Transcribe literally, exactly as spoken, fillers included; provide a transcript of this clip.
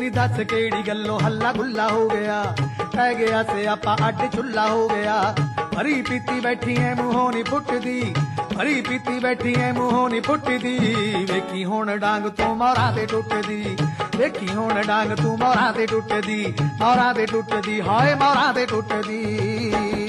नी दस केड़ी गल्लों हल्ला गुल्ला हो गया, पै गया सियापा अड चुल्ला हो गया। भरी पीती बैठी है मूहों नी पुटदी, भरी पीती बैठी है मूहों नी पुटदी। वेखी हुण डांग तू मोहरां ते टुटदी, वेखी हुण डांग तू मोहरां ते टुटदी, मोहरां ते टुटदी, हाय मोहरां ते टुटदी।